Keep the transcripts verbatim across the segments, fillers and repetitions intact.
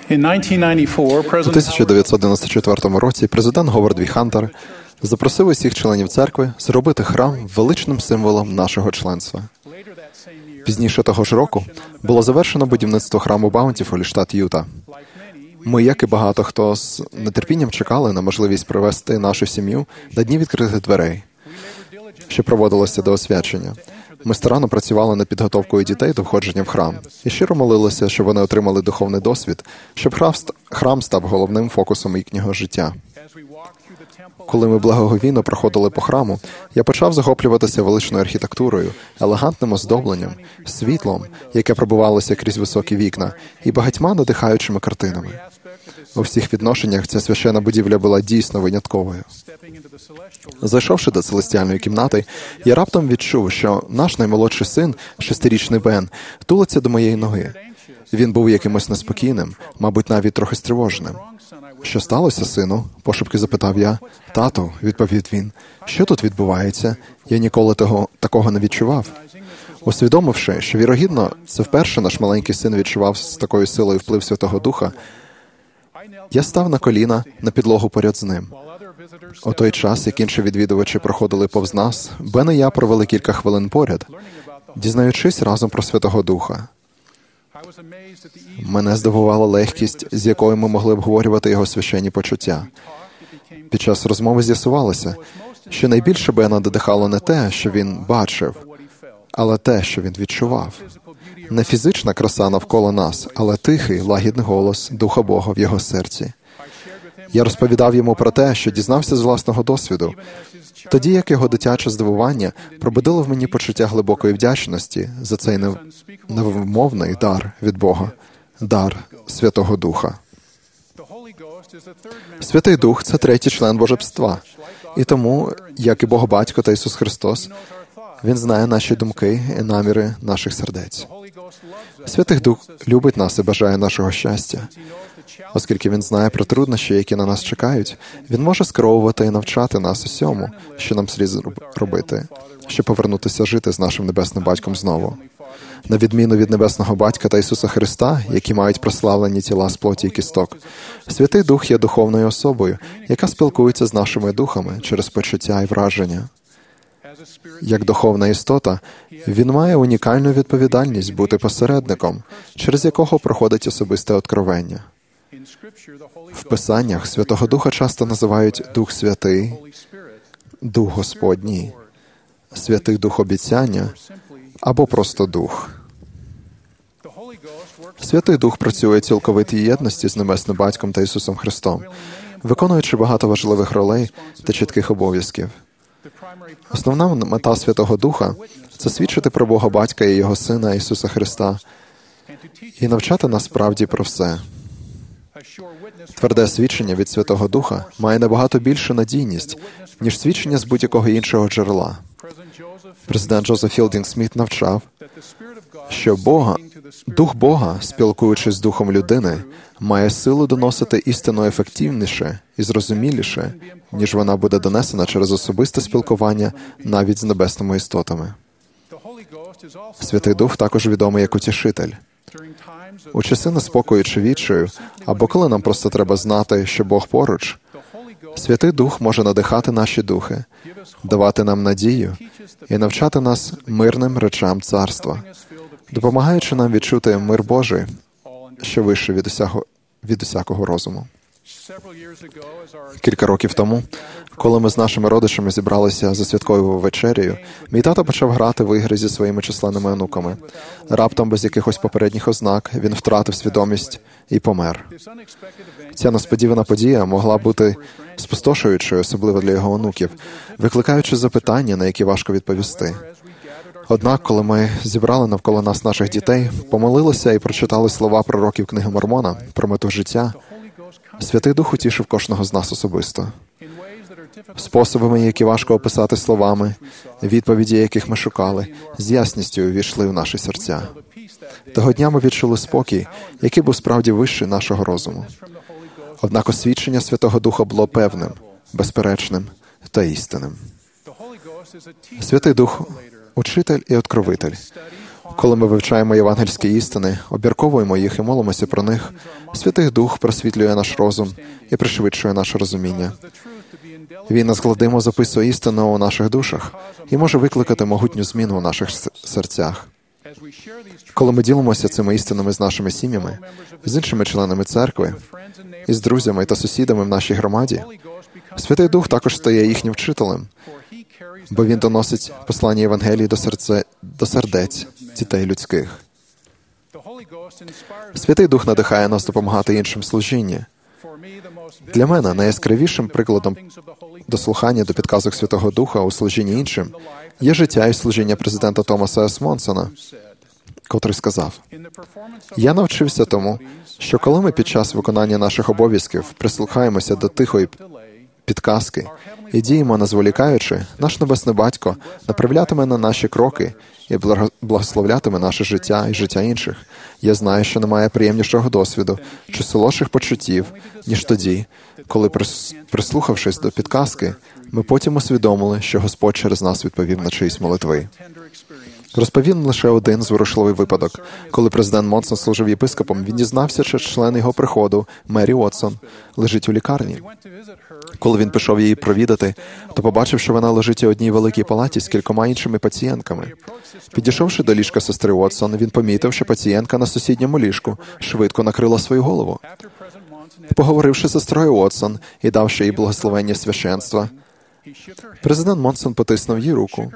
У тисяча дев'ятсот дев'яносто четвертому році президент Говард Ві. Хантер запросив усіх членів церкви зробити храм величним символом нашого членства. Пізніше того ж року було завершено будівництво храму Баунтіфулі, штат Юта. Ми, як і багато хто, з нетерпінням чекали на можливість привести нашу сім'ю до дні відкритих дверей, що проводилося до освячення. Ми старанно працювали над підготовкою дітей до входження в храм і щиро молилися, щоб вони отримали духовний досвід, щоб храм став головним фокусом їхнього життя. Коли ми благоговійно проходили по храму, я почав захоплюватися величною архітектурою, елегантним оздобленням, світлом, яке пробивалося крізь високі вікна, і багатьма надихаючими картинами. У всіх відношеннях ця священна будівля була дійсно винятковою. Зайшовши до целестіальної кімнати, я раптом відчув, що наш наймолодший син, шестирічний Бен, тулиться до моєї ноги. Він був якимось неспокійним, мабуть, навіть трохи стривоженим. «Що сталося, сину?» – пошепки запитав я. «Тату», – відповів він, – «що тут відбувається? Я ніколи того, такого не відчував». Усвідомивши, що, вірогідно, це вперше наш маленький син відчував з такою силою вплив Святого Духа, я став на коліна на підлогу поряд з ним. У той час, як інші відвідувачі проходили повз нас, Бен і я провели кілька хвилин поряд, дізнаючись разом про Святого Духа. Мене здивувала легкість, з якою ми могли обговорювати його священні почуття. Під час розмови з'ясувалося, що найбільше Бена додихало не те, що він бачив, але те, що він відчував. Не фізична краса навколо нас, але тихий, лагідний голос Духа Бога в його серці. Я розповідав йому про те, що дізнався з власного досвіду, тоді як його дитяче здивування пробудило в мені почуття глибокої вдячності за цей нев... невмовний дар від Бога, дар Святого Духа. Святий Дух – це третій член Божества, і тому, як і Бог Батько та Ісус Христос, Він знає наші думки і наміри наших сердець. Святий Дух любить нас і бажає нашого щастя. Оскільки Він знає про труднощі, які на нас чекають, Він може скеровувати і навчати нас усьому, що нам слід робити, щоб повернутися жити з нашим Небесним Батьком знову. На відміну від Небесного Батька та Ісуса Христа, які мають прославлені тіла з плоті і кісток, Святий Дух є духовною особою, яка спілкується з нашими духами через почуття і враження. Як духовна істота, він має унікальну відповідальність бути посередником, через якого проходить особисте откровення. В Писаннях Святого Духа часто називають Дух Святий, Дух Господній, Святий Дух Обіцяння або просто Дух. Святий Дух працює в цілковитій єдності з Небесним Батьком та Ісусом Христом, виконуючи багато важливих ролей та чітких обов'язків. Основна мета Святого Духа – це свідчити про Бога Батька і Його Сина Ісуса Христа і навчати нас правді про все. Тверде свідчення від Святого Духа має набагато більшу надійність, ніж свідчення з будь-якого іншого джерела. Президент Джозеф Філдінг Сміт навчав, що Бога, Дух Бога, спілкуючись з Духом людини, має силу доносити істину ефективніше і зрозуміліше, ніж вона буде донесена через особисте спілкування навіть з небесними істотами. Святий Дух також відомий як утішитель. У часи неспокою чи відчаю, або коли нам просто треба знати, що Бог поруч, Святий Дух може надихати наші духи, давати нам надію і навчати нас мирним речам царства, допомагаючи нам відчути мир Божий, що вище від усякого, від усякого розуму. Кілька років тому, коли ми з нашими родичами зібралися за святковою вечерею, мій тато почав грати в ігри зі своїми численними онуками. Раптом, без якихось попередніх ознак, він втратив свідомість і помер. Ця несподівана подія могла бути спустошуючою, особливо для його онуків, викликаючи запитання, на які важко відповісти. Однак, коли ми зібрали навколо нас наших дітей, помолилися і прочитали слова пророків книги Мормона про мету життя, Святий Дух утішив кожного з нас особисто. Способами, які важко описати словами, відповіді, яких ми шукали, з ясністю увійшли в наші серця. Того дня ми відчули спокій, який був справді вищий нашого розуму. Однак освідчення Святого Духа було певним, безперечним та істинним. Святий Дух – учитель і откровитель. Коли ми вивчаємо євангельські істини, обмірковуємо їх і молимося про них, Святий Дух просвітлює наш розум і пришвидшує наше розуміння. Він незгладимо записує істину у наших душах і може викликати могутню зміну у наших серцях. Коли ми ділимося цими істинами з нашими сім'ями, з іншими членами церкви, із друзями та сусідами в нашій громаді, Святий Дух також стає їхнім вчителем, бо він доносить послання Євангелії до, серце, до сердець дітей людських. Святий Дух надихає нас допомагати іншим в служінні. Для мене найяскравішим прикладом дослухання до підказок Святого Духа у служінні іншим є життя і служіння президента Томаса С. Монсона, котрий сказав: «Я навчився тому, що коли ми під час виконання наших обов'язків прислухаємося до тихої підказки і діємо не зволікаючи, наш Небесний Батько направлятиме на наші кроки і благословлятиме наше життя і життя інших. Я знаю, що немає приємнішого досвіду чи солодших почуттів, ніж тоді, коли, прислухавшись до підказки, ми потім усвідомили, що Господь через нас відповів на чиїсь молитви». Розповім лише один зворушливий випадок. Коли президент Монсон служив єпископом, він дізнався, що член його приходу, Мері Уотсон, лежить у лікарні. Коли він пішов її провідати, то побачив, що вона лежить у одній великій палаті з кількома іншими пацієнтками. Підійшовши до ліжка сестри Уотсон, він помітив, що пацієнтка на сусідньому ліжку швидко накрила свою голову. Поговоривши з сестрою Уотсон і давши їй благословення священства, президент Монсон потиснув їй руку,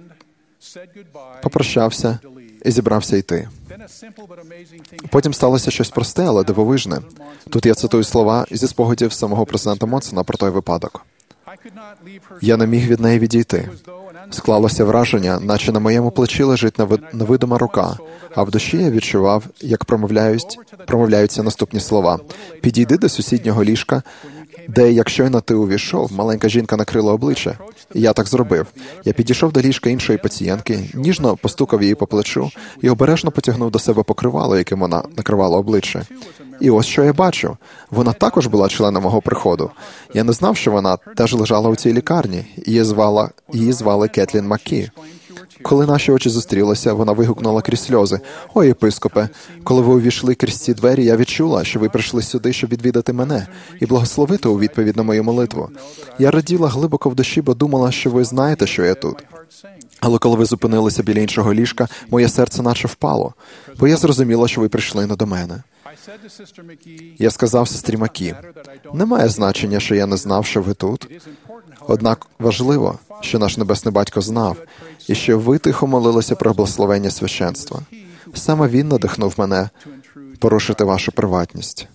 попрощався і зібрався йти. Потім сталося щось просте, але дивовижне. Тут я цитую слова зі спогадів самого президента Монсона про той випадок. «Я не міг від неї відійти. Склалося враження, наче на моєму плечі лежить невидима рука, а в душі я відчував, як промовляють, промовляються наступні слова. Підійди до сусіднього ліжка, де, як щойно ти увійшов, маленька жінка накрила обличчя. І я так зробив. Я підійшов до ліжка іншої пацієнтки, ніжно постукав її по плечу і обережно потягнув до себе покривало, яким вона накривала обличчя. І ось що я бачу. Вона також була членом мого приходу. Я не знав, що вона теж лежала у цій лікарні. Її звала, її звали Кетлін Маккі. Коли наші очі зустрілися, вона вигукнула крізь сльози: «Ой, єпископе, коли ви увійшли крізь ці двері, я відчула, що ви прийшли сюди, щоб відвідати мене і благословити у відповідь на мою молитву. Я раділа глибоко в душі, бо думала, що ви знаєте, що я тут. Але коли ви зупинилися біля іншого ліжка, моє серце наче впало, бо я зрозуміла, що ви прийшли не до мене». Я сказав сестрі Маккі: «Немає значення, що я не знав, що ви тут. Однак важливо, що наш Небесний Батько знав, і що ви тихо молилися про благословення священства. Саме Він надихнув мене порушити вашу приватність».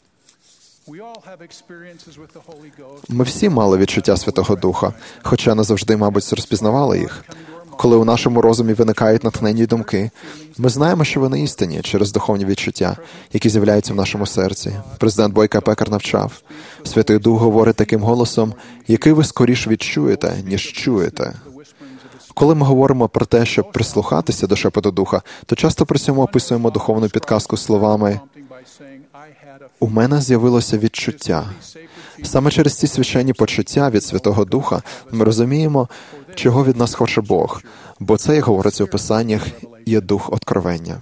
Ми всі мали відчуття Святого Духа, хоча не завжди, мабуть, розпізнавали їх. Коли у нашому розумі виникають натхненні думки, ми знаємо, що вони істинні через духовні відчуття, які з'являються в нашому серці. Президент Бойко Пекар навчав: «Святий Дух говорить таким голосом, який ви скоріш відчуєте, ніж чуєте». Коли ми говоримо про те, щоб прислухатися до шепоту Духа, то часто при цьому описуємо духовну підказку словами «У мене з'явилося відчуття». Саме через ці священні почуття від Святого Духа ми розуміємо, чого від нас хоче Бог, бо це, як говориться у Писаннях, є дух откровення.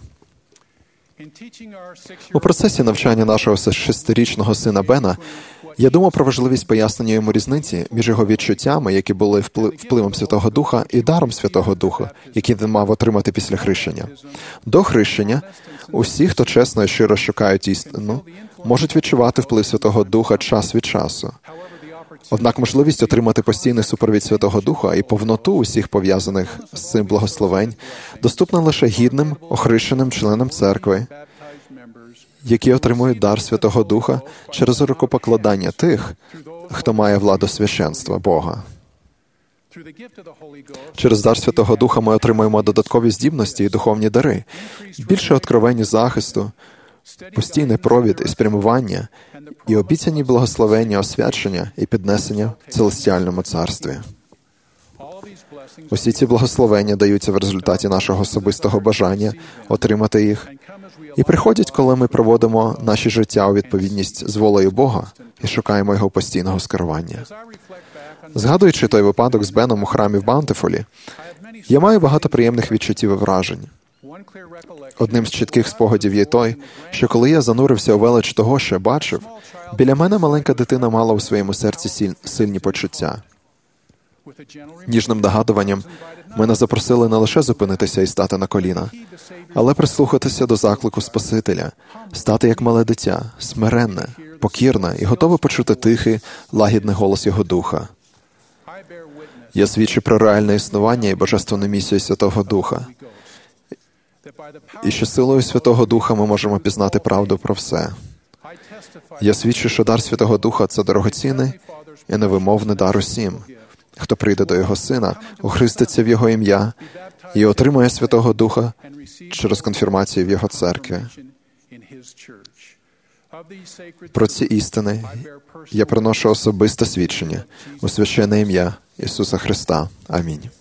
У процесі навчання нашого шестирічного сина Бена я думав про важливість пояснення йому різниці між його відчуттями, які були впливом Святого Духа, і даром Святого Духа, який він мав отримати після хрещення. До хрещення усі, хто чесно і щиро шукають істину, можуть відчувати вплив Святого Духа час від часу. Однак можливість отримати постійний супровід Святого Духа і повноту усіх пов'язаних з цим благословень доступна лише гідним, охрещеним членам церкви, які отримують дар Святого Духа через рукопокладання тих, хто має владу священства Бога. Через дар Святого Духа ми отримуємо додаткові здібності і духовні дари, більше откровень захисту, постійний провід і спрямування, і обіцяні благословення, освячення і піднесення в Целестіальному Царстві. Усі ці благословення даються в результаті нашого особистого бажання отримати їх, і приходять, коли ми проводимо наші життя у відповідність з волею Бога і шукаємо Його постійного скерування. Згадуючи той випадок з Беном у храмі в Баунтифулі, я маю багато приємних відчуттів і вражень. Одним з чітких спогадів є той, що коли я занурився у велич того, що бачив, біля мене маленька дитина мала у своєму серці сіль- сильні почуття. Ніжним нагадуванням мене запросили не лише зупинитися і стати на коліна, але прислухатися до заклику Спасителя, стати як мале дитя, смиренне, покірне і готове почути тихий, лагідний голос Його Духа. Я свідчу про реальне існування і божественну місію Святого Духа, і що силою Святого Духа ми можемо пізнати правду про все. Я свідчу, що дар Святого Духа – це дорогоцінний і невимовний дар усім, хто прийде до Його Сина, охреститься в Його ім'я і отримує Святого Духа через конфірмацію в Його церкві. Про ці істини я приношу особисте свідчення у священне ім'я Ісуса Христа. Амінь.